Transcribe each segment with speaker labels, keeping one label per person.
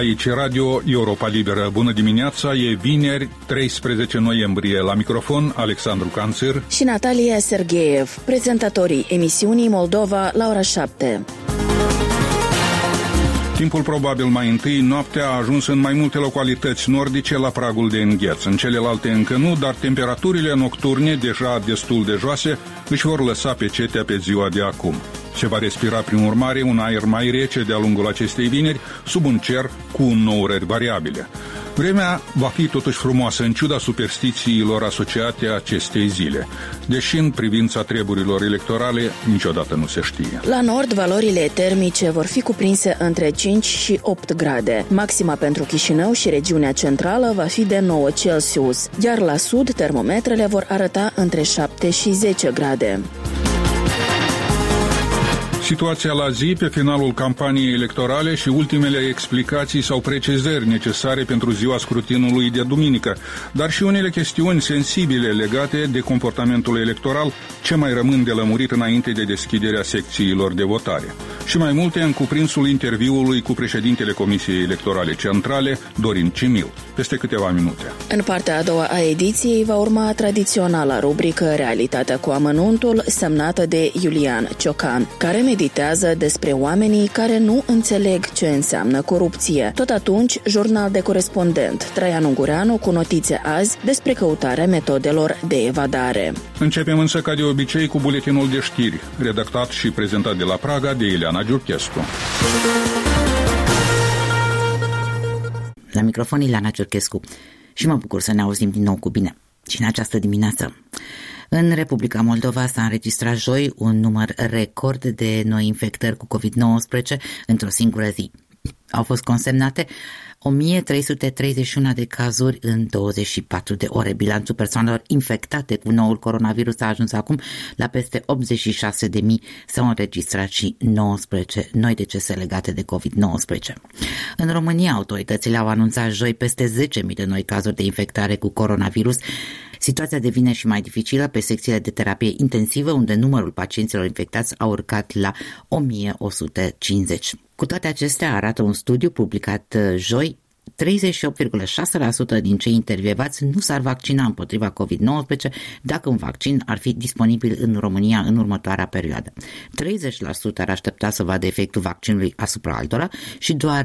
Speaker 1: Aici Radio Europa Liberă. Bună dimineața, e vineri, 13 noiembrie. La microfon, Alexandru Canțir
Speaker 2: și Natalia Sergeev, prezentatorii emisiunii Moldova la ora 7.
Speaker 1: Timpul probabil mai întâi, noaptea a ajuns în mai multe localități nordice la pragul de îngheț. În celelalte încă nu, dar temperaturile nocturne, deja destul de joase, își vor lăsa pecetea pe ziua de acum. Se va respira prin urmare un aer mai rece de-a lungul acestei vineri, sub un cer cu înnourări variabile. Vremea va fi totuși frumoasă în ciuda superstițiilor asociate acestei zile, deși în privința treburilor electorale niciodată nu se știe.
Speaker 2: La nord, valorile termice vor fi cuprinse între 5 și 8 grade. Maxima pentru Chișinău și regiunea centrală va fi de 9 Celsius, iar la sud termometrele vor arăta între 7 și 10 grade.
Speaker 1: Situația la zi, pe finalul campaniei electorale și ultimele explicații sau precizări necesare pentru ziua scrutinului de duminică, dar și unele chestiuni sensibile legate de comportamentul electoral ce mai rămân de lămurit înainte de deschiderea secțiilor de votare. Și mai multe în cuprinsul interviului cu președintele Comisiei Electorale Centrale, Dorin Cimil, peste câteva minute.
Speaker 2: În partea a doua a ediției va urma tradiționala rubrică Realitatea cu amănuntul, semnată de Iulian Ciocan, care meditează despre oamenii care nu înțeleg ce înseamnă corupție. Tot atunci, jurnal de corespondent Traian Ungureanu cu notițe azi despre căutarea metodelor de evadare.
Speaker 1: Începem însă ca de obicei cu buletinul de știri, redactat și prezentat de la Praga de Ileana Giurchescu.
Speaker 3: La microfon Ileana Giurchescu și mă bucur să ne auzim din nou cu bine și în această dimineață. În Republica Moldova s-a înregistrat joi un număr record de noi infectări cu COVID-19 într-o singură zi. Au fost consemnate 1331 de cazuri în 24 de ore. Bilanțul persoanelor infectate cu noul coronavirus a ajuns acum la peste 86.000. S-au înregistrat și 19 noi decese legate de COVID-19. În România, autoritățile au anunțat joi peste 10.000 de noi cazuri de infectare cu coronavirus. Situația devine și mai dificilă pe secțiile de terapie intensivă, unde numărul pacienților infectați a urcat la 1150. Cu toate acestea, arată un studiu publicat joi, 38,6% din cei intervievați nu s-ar vaccina împotriva COVID-19 dacă un vaccin ar fi disponibil în România în următoarea perioadă. 30% ar aștepta să vadă efectul vaccinului asupra altora și doar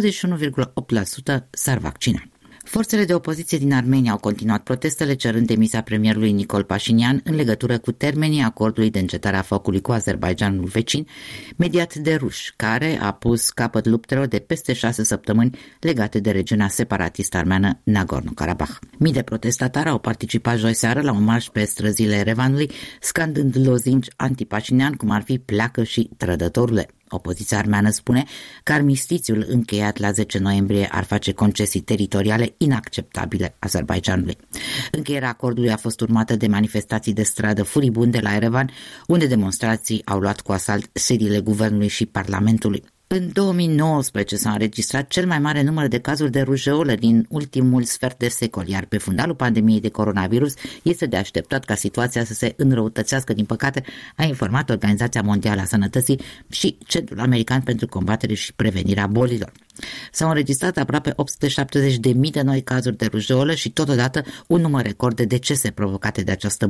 Speaker 3: 21,8% s-ar vaccina. Forțele de opoziție din Armenia au continuat protestele cerând demisia premierului Nicol Pașinian în legătură cu termenii acordului de încetare a focului cu Azerbaidjanul vecin, mediat de ruși, care a pus capăt luptelor de peste 6 săptămâni legate de regiunea separatistă armeană Nagorno-Karabakh. Mii de protestatari au participat joi seară la un marș pe străzile Erevanului, scandând lozinci anti-Pașinian, cum ar fi pleacă și trădătorule. Opoziția armeană spune că armistițiul încheiat la 10 noiembrie ar face concesii teritoriale inacceptabile Azerbaidjanului. Încheierea acordului a fost urmată de manifestații de stradă furibunde la Erevan, unde demonstrații au luat cu asalt sediile guvernului și parlamentului. În 2019 s-a înregistrat cel mai mare număr de cazuri de rujeolă din ultimul sfert de secol, iar pe fundalul pandemiei de coronavirus este de așteptat ca situația să se înrăutățeasă, din păcate, a informat Organizația Mondială a Sănătății și Centrul American pentru Combatere și Prevenirea Bolilor. S-au înregistrat aproape 870.000 de noi cazuri de rujeolă și totodată un număr record de decese provocate de această